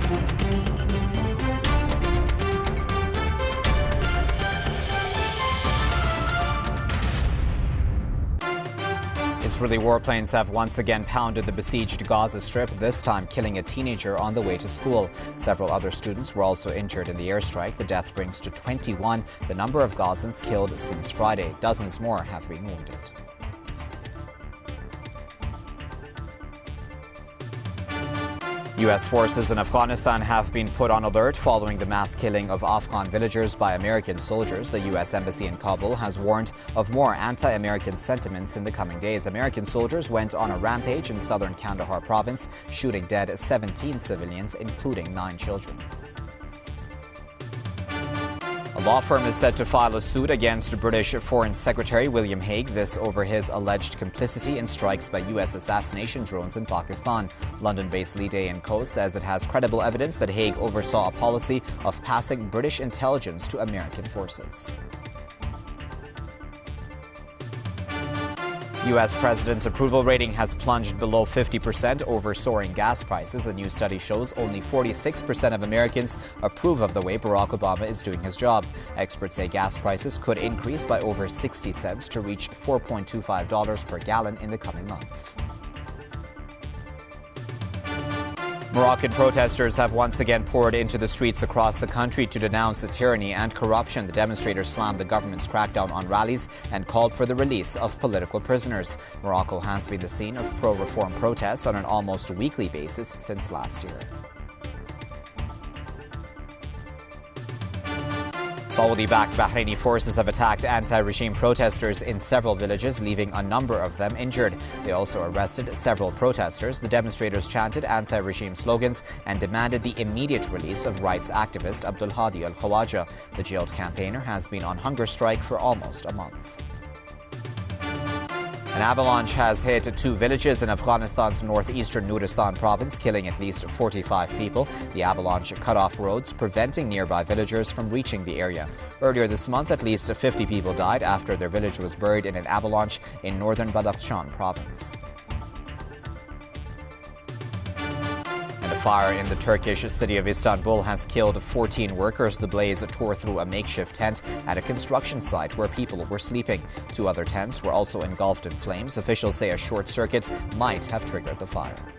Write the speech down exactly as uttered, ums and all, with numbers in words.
Israeli warplanes have once again pounded the besieged Gaza Strip, this time killing a teenager on the way to school. Several other students were also injured in the airstrike. The death brings to twenty-one the number of Gazans killed since Friday. Dozens more have been wounded. U S forces in Afghanistan have been put on alert following the mass killing of Afghan villagers by American soldiers. The U S Embassy in Kabul has warned of more anti-American sentiments in the coming days. American soldiers went on a rampage in southern Kandahar province, shooting dead seventeen civilians, including nine children. A law firm is set to file a suit against British Foreign Secretary William Hague, this over his alleged complicity in strikes by U S assassination drones in Pakistan. London-based Leaday and Co says it has credible evidence that Hague oversaw a policy of passing British intelligence to American forces. U S President's approval rating has plunged below fifty percent over soaring gas prices. A new study shows only forty-six percent of Americans approve of the way Barack Obama is doing his job. Experts say gas prices could increase by over sixty cents to reach four point two five dollars per gallon in the coming months. Moroccan protesters have once again poured into the streets across the country to denounce the tyranny and corruption. The demonstrators slammed the government's crackdown on rallies and called for the release of political prisoners. Morocco has been the scene of pro-reform protests on an almost weekly basis since last year. Saudi-backed Bahraini forces have attacked anti-regime protesters in several villages, leaving a number of them injured. They also arrested several protesters. The demonstrators chanted anti-regime slogans and demanded the immediate release of rights activist Abdul Hadi al-Khawaja. The jailed campaigner has been on hunger strike for almost a month. An avalanche has hit two villages in Afghanistan's northeastern Nuristan province, killing at least forty-five people. The avalanche cut off roads, preventing nearby villagers from reaching the area. Earlier this month, at least fifty people died after their village was buried in an avalanche in northern Badakhshan province. A fire in the Turkish city of Istanbul has killed fourteen workers. The blaze tore through a makeshift tent at a construction site where people were sleeping. Two other tents were also engulfed in flames. Officials say a short circuit might have triggered the fire.